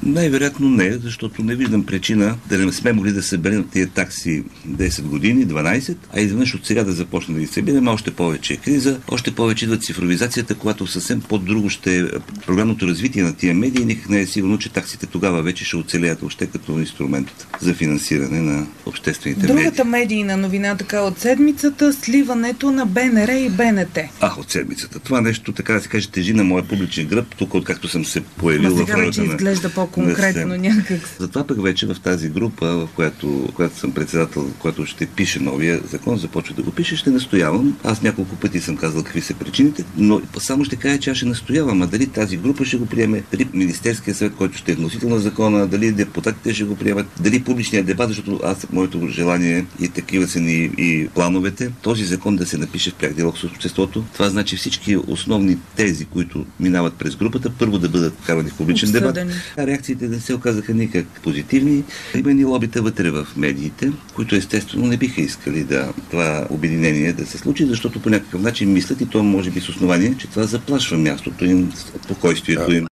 Най-вероятно не, защото не виждам причина да не сме могли да съберем тия такси 10 години, 12, а изведнъж от сега да започне да ги събираме. Още повече криза, още повече идва цифровизацията, когато съвсем по-друго ще е програмното развитие на тия медии. Никак не е сигурно, че таксите тогава вече ще оцелеят още като инструмент за финансиране на обществените медии. Другата медийна новина така от седмицата, сливането на БНР и БНТ. От седмицата. Това нещо, така да се каже, тежи на моя публичен гръб, тук откакто съм се появил в сега вече изглежда по-конкретно някак. Затова пък вече в тази група, в която съм председател, която ще пише новия закон, започва да го пише, ще настоявам. Аз няколко пъти съм казал какви са причините, но само ще кажа, че аз ще настоявам. А дали тази група ще го приеме, дали Министерския съвет, който ще е вносител на закона, дали депутатите ще го приемат, дали публичният дебат, защото моето желание и такива са ни и плановете, този закон да се напише в пряк диалог с обществото. Това значи всички основни тези, които минават през групата, първо да бъдат вкарани в публичен дебат. А реакциите не се оказаха никак позитивни. Има ни лобита вътре в медиите, които естествено не биха искали това обединение да се случи, защото по някакъв начин мислят, и то може би с основание, че това заплашва мястото им, спокойствието им.